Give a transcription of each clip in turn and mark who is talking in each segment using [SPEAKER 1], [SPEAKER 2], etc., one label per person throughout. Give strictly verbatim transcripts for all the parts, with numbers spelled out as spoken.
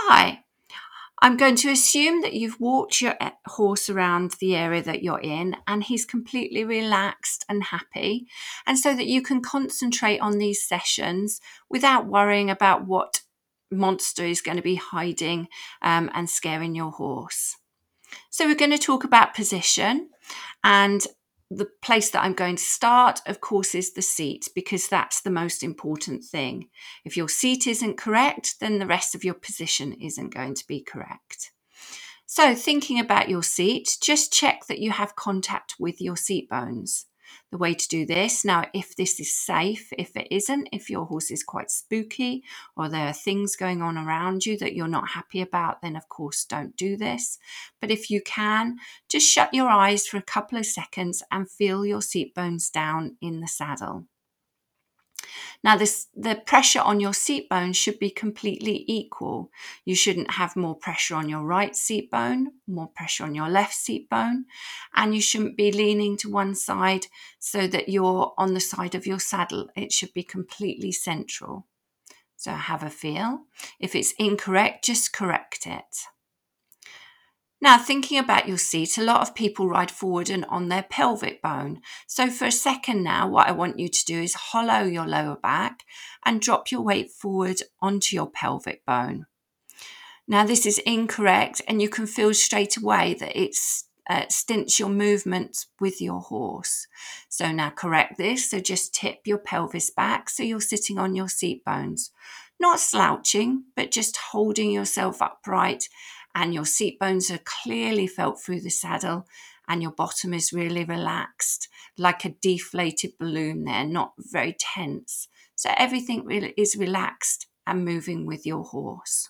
[SPEAKER 1] Hi, I'm going to assume that you've walked your e- horse around the area that you're in and he's completely relaxed and happy, and so that you can concentrate on these sessions without worrying about what monster is going to be hiding um, and scaring your horse. So, we're going to talk about position, and the place that I'm going to start, of course, is the seat, because that's the most important thing. If your seat isn't correct, then the rest of your position isn't going to be correct. So, thinking about your seat, just check that you have contact with your seat bones. The way to do this, now, if this is safe, if it isn't, if your horse is quite spooky or there are things going on around you that you're not happy about, then of course don't do this. But if you can, just shut your eyes for a couple of seconds and feel your seat bones down in the saddle. Now, this, the pressure on your seat bone should be completely equal. You shouldn't have more pressure on your right seat bone, more pressure on your left seat bone, and you shouldn't be leaning to one side so that you're on the side of your saddle. It should be completely central. So have a feel. If it's incorrect, just correct it. Now, thinking about your seat, a lot of people ride forward and on their pelvic bone. So for a second now, what I want you to do is hollow your lower back and drop your weight forward onto your pelvic bone. Now, this is incorrect, and you can feel straight away that it uh, stints your movement with your horse. So now correct this. So just tip your pelvis back so you're sitting on your seat bones. Not slouching, but just holding yourself upright, and your seat bones are clearly felt through the saddle, and your bottom is really relaxed, like a deflated balloon there, not very tense. So everything really is relaxed and moving with your horse.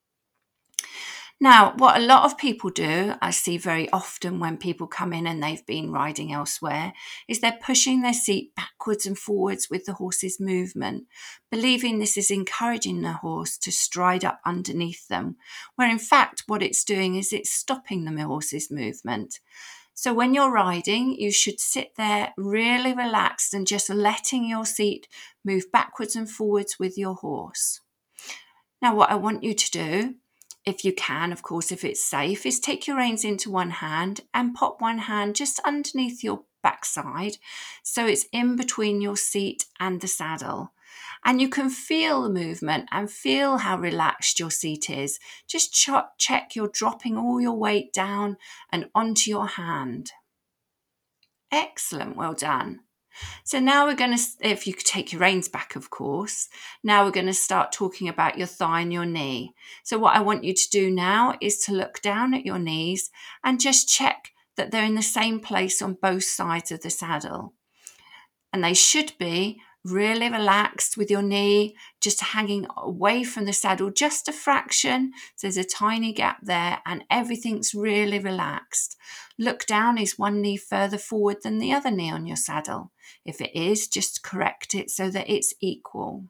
[SPEAKER 1] Now, what a lot of people do, I see very often when people come in and they've been riding elsewhere, is they're pushing their seat backwards and forwards with the horse's movement, believing this is encouraging the horse to stride up underneath them, where in fact what it's doing is it's stopping the horse's movement. So when you're riding, you should sit there really relaxed and just letting your seat move backwards and forwards with your horse. Now, what I want you to do, if you can, of course, if it's safe, is take your reins into one hand and pop one hand just underneath your backside so it's in between your seat and the saddle. And you can feel the movement and feel how relaxed your seat is. Just ch- check you're dropping all your weight down and onto your hand. Excellent, well done. So now we're going to, if you could take your reins back, of course, now we're going to start talking about your thigh and your knee. So what I want you to do now is to look down at your knees and just check that they're in the same place on both sides of the saddle. And they should be really relaxed with your knee just hanging away from the saddle just a fraction. So there's a tiny gap there and everything's really relaxed. Look down, is one knee further forward than the other knee on your saddle? If it is, just correct it so that it's equal.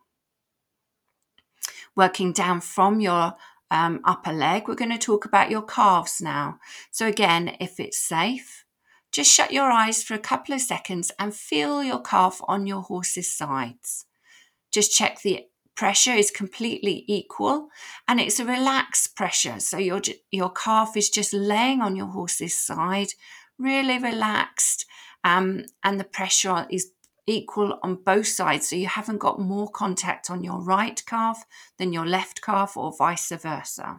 [SPEAKER 1] Working down from your um, upper leg, we're going to talk about your calves now. So again, if it's safe, just shut your eyes for a couple of seconds and feel your calf on your horse's sides. Just check the pressure is completely equal and it's a relaxed pressure. So your, your calf is just laying on your horse's side, really relaxed, um, and the pressure is equal on both sides. So you haven't got more contact on your right calf than your left calf or vice versa.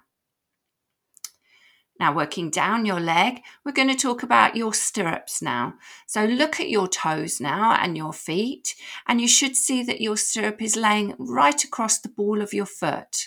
[SPEAKER 1] Now, working down your leg, we're going to talk about your stirrups now. So look at your toes now and your feet, and you should see that your stirrup is laying right across the ball of your foot.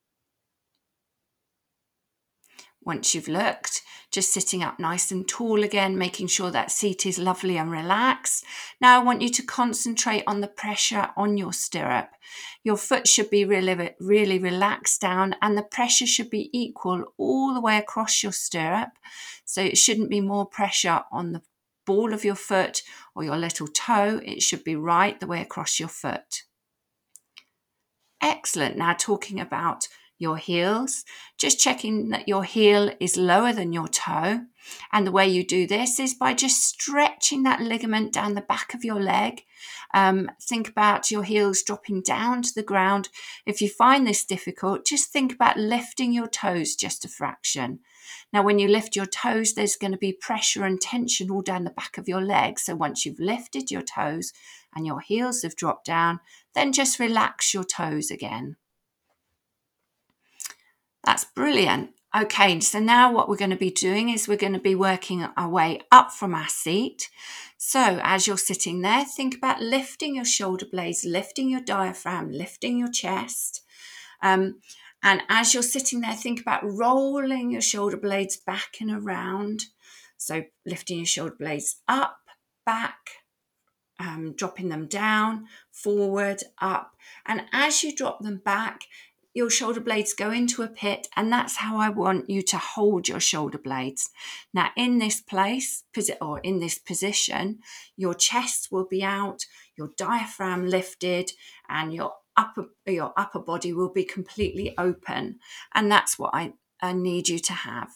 [SPEAKER 1] Once you've looked, just sitting up nice and tall again, making sure that seat is lovely and relaxed. Now I want you to concentrate on the pressure on your stirrup. Your foot should be really, really relaxed down and the pressure should be equal all the way across your stirrup. So it shouldn't be more pressure on the ball of your foot or your little toe. It should be right the way across your foot. Excellent. Now talking about your heels, just checking that your heel is lower than your toe. And the way you do this is by just stretching that ligament down the back of your leg. Um, think about your heels dropping down to the ground. If you find this difficult, just think about lifting your toes just a fraction. Now, when you lift your toes, there's going to be pressure and tension all down the back of your leg. So once you've lifted your toes and your heels have dropped down, then just relax your toes again. That's brilliant. Okay, so now what we're going to be doing is we're going to be working our way up from our seat. So as you're sitting there, think about lifting your shoulder blades, lifting your diaphragm, lifting your chest. Um, and as you're sitting there, think about rolling your shoulder blades back and around. So lifting your shoulder blades up, back, um, dropping them down, forward, up. And as you drop them back, your shoulder blades go into a pit, and that's how I want you to hold your shoulder blades. Now, in this place, or in this position, your chest will be out, your diaphragm lifted, and your upper, your upper body will be completely open. And that's what I, I need you to have.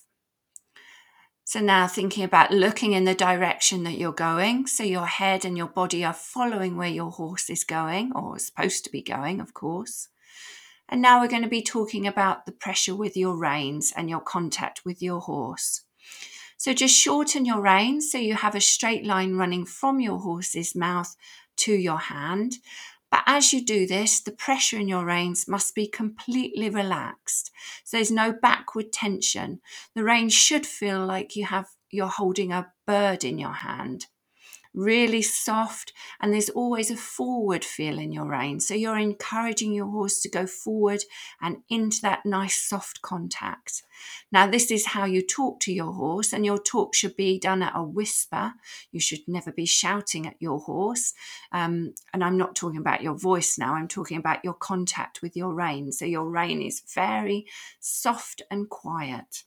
[SPEAKER 1] So now thinking about looking in the direction that you're going. So your head and your body are following where your horse is going, or is supposed to be going, of course. And now we're going to be talking about the pressure with your reins and your contact with your horse. So just shorten your reins so you have a straight line running from your horse's mouth to your hand. But as you do this, the pressure in your reins must be completely relaxed. So there's no backward tension. The reins should feel like you have, you're holding a bird in your hand. Really soft, and there's always a forward feel in your rein. So you're encouraging your horse to go forward and into that nice soft contact. Now, this is how you talk to your horse, and your talk should be done at a whisper. You should never be shouting at your horse. Um, and I'm not talking about your voice now, I'm talking about your contact with your rein. So your rein is very soft and quiet.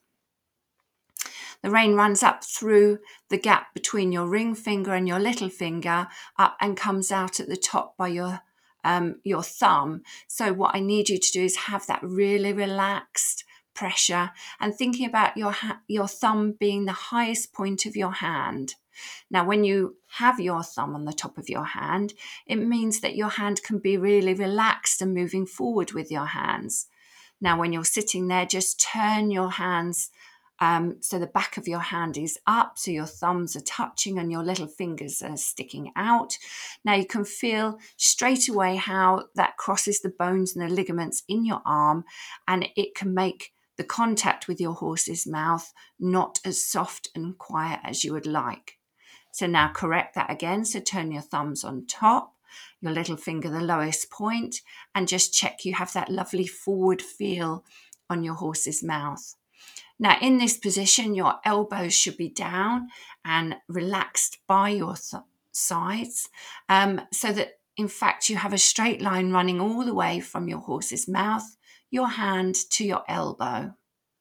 [SPEAKER 1] The rein runs up through the gap between your ring finger and your little finger, up and comes out at the top by your um, your thumb. So what I need you to do is have that really relaxed pressure, and thinking about your ha- your thumb being the highest point of your hand. Now, when you have your thumb on the top of your hand, it means that your hand can be really relaxed and moving forward with your hands. Now, when you're sitting there, just turn your hands Um, so the back of your hand is up, so your thumbs are touching and your little fingers are sticking out. Now you can feel straight away how that crosses the bones and the ligaments in your arm, and it can make the contact with your horse's mouth not as soft and quiet as you would like. So now correct that again. So turn your thumbs on top, your little finger the lowest point, and just check you have that lovely forward feel on your horse's mouth. Now, in this position, your elbows should be down and relaxed by your th- sides, um, so that, in fact, you have a straight line running all the way from your horse's mouth, your hand to your elbow.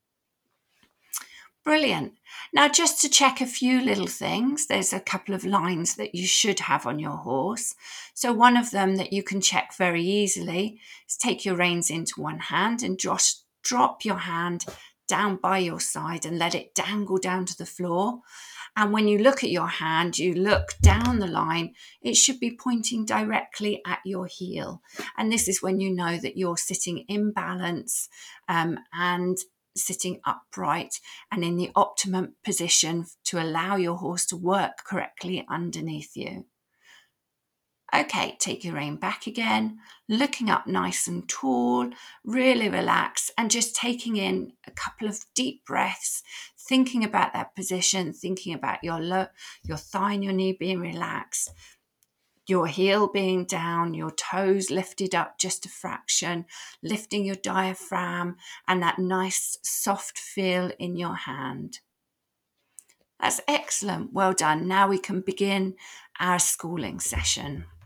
[SPEAKER 1] Brilliant. Now, just to check a few little things, there's a couple of lines that you should have on your horse. So one of them that you can check very easily is take your reins into one hand and just drop your hand down by your side and let it dangle down to the floor. And when you look at your hand, you look down the line, it should be pointing directly at your heel. And this is when you know that you're sitting in balance um, and sitting upright and in the optimum position to allow your horse to work correctly underneath you. Okay, take your rein back again, looking up nice and tall, really relax, and just taking in a couple of deep breaths, thinking about that position, thinking about your lo- your thigh and your knee being relaxed, your heel being down, your toes lifted up just a fraction, lifting your diaphragm, and that nice soft feel in your hand. That's excellent. Well done. Now we can begin our schooling session.